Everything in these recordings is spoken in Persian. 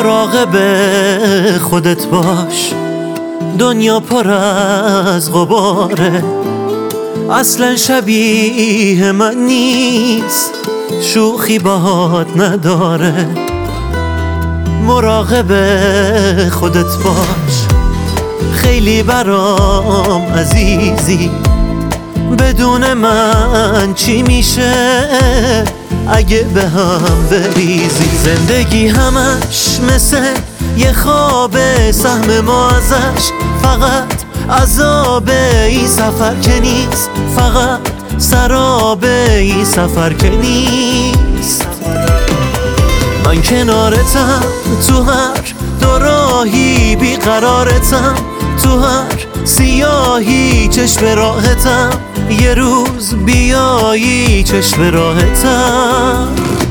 مراقب خودت باش، دنیا پر از غباره، اصلا شبیه من نیست، شوخی باهات نداره. مراقب خودت باش، خیلی برام عزیزی، بدون من چی میشه اگه به هم بریزی. زندگی همش مثل یه خواب، سهم ما ازش فقط عذاب، این سفر که نیست فقط سراب، این سفر که نیست. من کنارتم تو هر دوراهی، بیقرارتم تو هر سیاهی، چشم راحتم یه روز بیایی، چشم راحتم.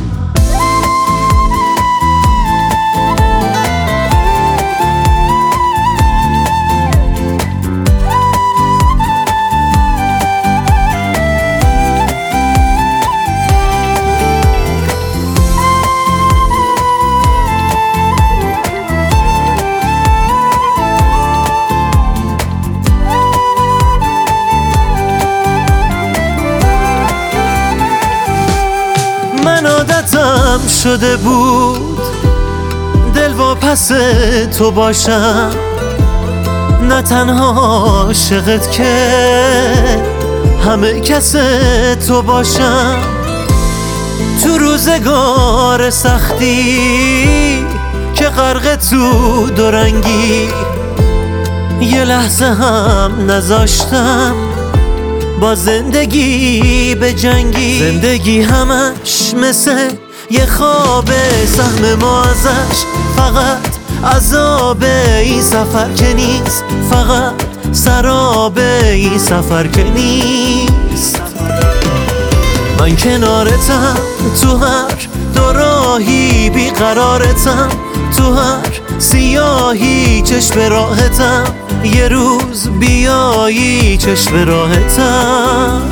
من عادتم شده بود دل و پس تو باشم، نه تنها عاشقت که همه کس تو باشم. تو روزگار سختی که غرق تو دورنگی، یه لحظه هم نذاشتم با زندگی به جنگی. زندگی همش مثل یه خواب، سهم ما ازش فقط عذاب، این سفر که نیست فقط سراب، این سفر که نیست. من کنارتم تو هر دوراهی، بیقرارتم تو هر سیاهی، چشم راحتم یه روز بیایی، چشم راحتم.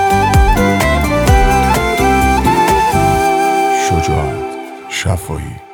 شجاعت شفایی